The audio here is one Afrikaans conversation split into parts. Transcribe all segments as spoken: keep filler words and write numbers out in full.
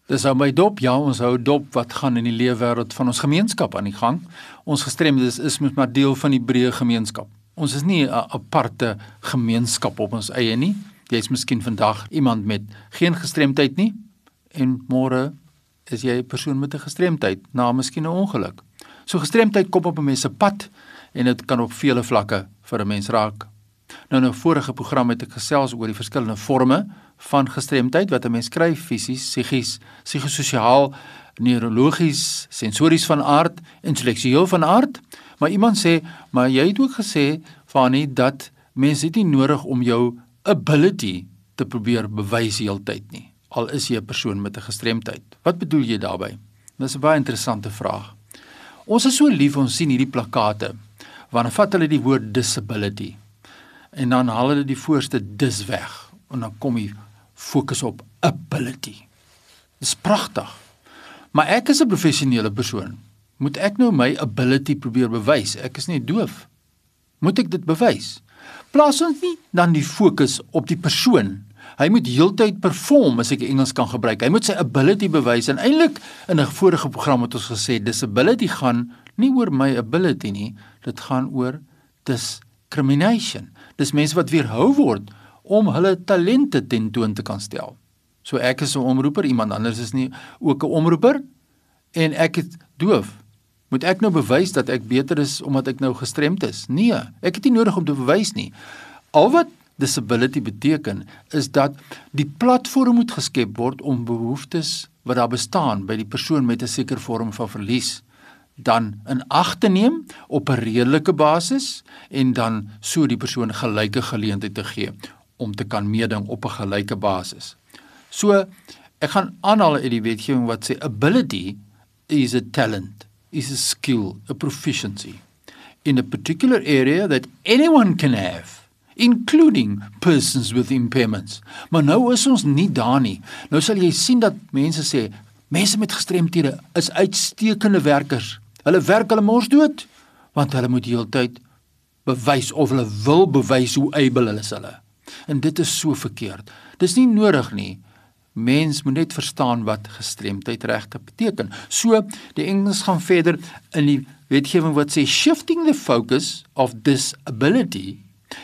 Dis hou my dop, ja, ons hou dop wat gaan in die leefwêreld van ons gemeenskap aan die gang. Ons gestremdes is mos maar deel van die breë gemeenskap. Ons is nie 'n aparte gemeenskap op ons eie nie. Jy is miskien vandag iemand met geen gestremdheid nie en môre is jy 'n persoon met 'n gestremdheid na miskien 'n ongeluk. So gestremdheid kom op 'n mens se pad en dit kan op vele vlakke vir 'n mens raak. Nou in 'n vorige program het ek gesels oor die verskillende forme van gestremdheid wat 'n mens kry, fisies, psigies, psigososiaal, neurologies, sensories van aard, intellektueel van aard. Maar iemand sê, maar jy het ook gesê, Fani, dat mense dit nie nodig om jou ability te probeer bewys heeltyd nie, al is jy 'n persoon met 'n gestremdheid. Wat bedoel jy daarby? Dis 'n baie interessante vraag. Ons is so lief, ons sien hierdie plakate, wanneer vat hulle die woord disability, en dan haal hulle die voorste dis weg, en dan kom jy fokus op ability. Dis pragtig. Maar ek is 'n professionele persoon. Moet ek nou my ability probeer bewys? Ek is nie doof. Moet ek dit bewys? Plaas ons nie dan die fokus op die persoon. Hy moet heeltyd perform, as ek Engels kan gebruik. Hy moet sy ability bewys. En eintlik in 'n vorige program het ons gesê, disability gaan nie oor my ability nie, dit gaan oor discrimination. Dis mense wat weerhou word om hulle talente tentoon te kan stel. So ek is 'n omroeper, iemand anders is nie ook 'n omroeper, en ek is doof. Moet ek nou bewys dat ek beter is omdat ek nou gestremd is? Nee, ek het nie nodig om te bewys nie. Al wat disability beteken, is dat die platform moet geskep word om behoeftes wat daar bestaan by die persoon met 'n sekere vorm van verlies, dan in ag te neem op 'n redelike basis, en dan so die persoon gelyke geleentheid te gee, om te kan meeding op 'n gelyke basis. So, ek gaan aanhaal uit die wetgewing wat sê, ability is a talent, is a skill, a proficiency, in a particular area that anyone can have, including persons with impairments. Maar nou is ons nie daar nie. Nou sal jy sien dat mense sê, mense met gestremdhede is uitstekende werkers. Hulle werk hulle mors dood, want hulle moet heeltyd bewys, of hulle wil bewys hoe able hulle is hulle. En dit is so verkeerd. Dis nie nodig nie. Mens moet net verstaan wat gestremdheid regtig beteken. So, die Engels gaan verder in die wetgewing wat sê, shifting the focus of disability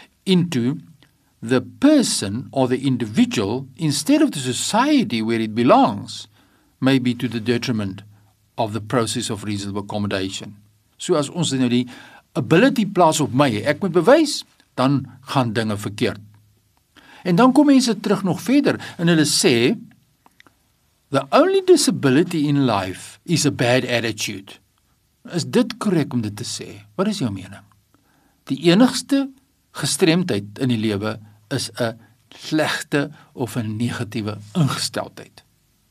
into the person or the individual instead of the society where it belongs may be to the detriment of the process of reasonable accommodation. So as ons nou die ability plaas op my, ek moet bewys, dan gaan dinge verkeerd. En dan kom mense terug nog verder en hulle sê, the only disability in life is a bad attitude. Is dit korrek om dit te sê? Wat is jou mening? Die enigste gestremdheid in die lewe is 'n slegte of 'n negatiewe ingesteldheid.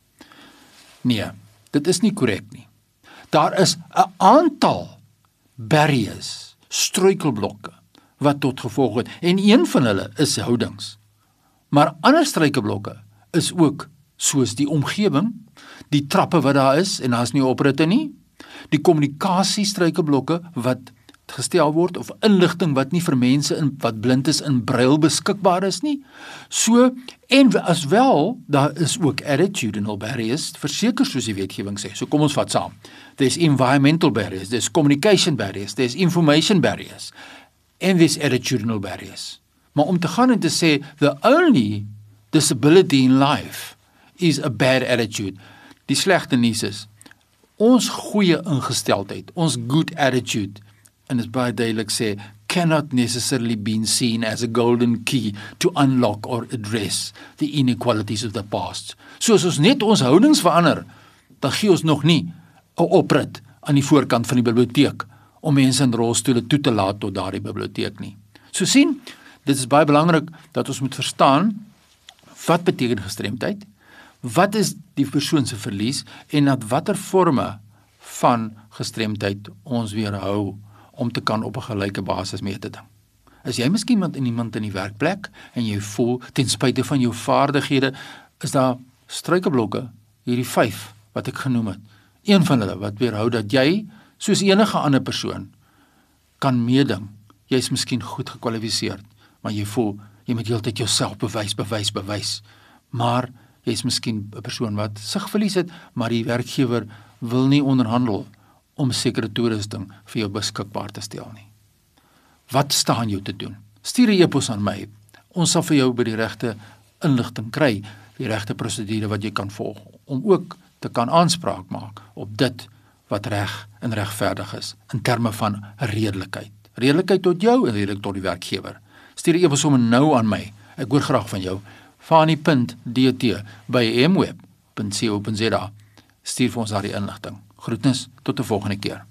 Nee, dit is nie korrek nie. Daar is 'n aantal barriers, struikelblokke, wat tot gevolg het, en een van hulle is houdings. Maar ander struikelblokke is ook soos die omgewing, die trappe wat daar is, en daar is nie opritte nie, die kommunikasie struikelblokke wat gestel word, of inligting wat nie vir mense in, wat blind is in brail beskikbaar is nie. So, en as wel, daar is ook attitudinal barriers, verseker soos die wetgewing sê. So kom ons vat saam. There's environmental barriers, there's communication barriers, there's information barriers, and there's attitudinal barriers. Maar om te gaan en te sê, the only disability in life is a bad attitude. Die slegte nuus is, ons goeie ingesteldheid, ons good attitude, en dit baie duidelik sê, cannot necessarily be seen as a golden key to unlock or address the inequalities of the past. So as ons net ons houdings verander, dan gee ons nog nie 'n oprit aan die voorkant van die biblioteek om mense in rolstoele toe te laat tot daardie biblioteek nie. So sien, dit is baie belangrik dat ons moet verstaan, wat beteken gestremdheid, wat is die persoon se verlies, en dat watter vorme van gestremdheid ons weerhou om te kan op 'n gelyke basis mee te ding. Is jy miskien iemand in iemand in die werkplek, en jy voel, ten spyte van jou vaardighede, is daar struikelblokke, hierdie vyf, wat ek genoem het, een van hulle, wat weerhou dat jy, soos enige ander persoon, kan meeding, jy is miskien goed gekwalifiseerd, maar jy voel, jy moet heeltyd jouself bewys, bewys, bewys, maar Jy is miskien 'n persoon wat sigverlies het, maar die werkgewer wil nie onderhandel om sekere toerusting vir jou beskikbaar te stel nie. Wat staan jou te doen? Stuur 'n e-pos aan my. Ons sal vir jou by die regte inligting kry, die regte prosedure wat jy kan volg, om ook te kan aanspraak maak op dit wat reg en regverdig is, in terme van redelikheid. Redelikheid tot jou en redelikheid tot die werkgewer. Stuur 'n e-pos sommer nou aan my. Ek hoor graag van jou. Fani punt d t by m web punt co punt za. Stuur vir ons daardie inligting. Groetnis, tot 'n volgende keer.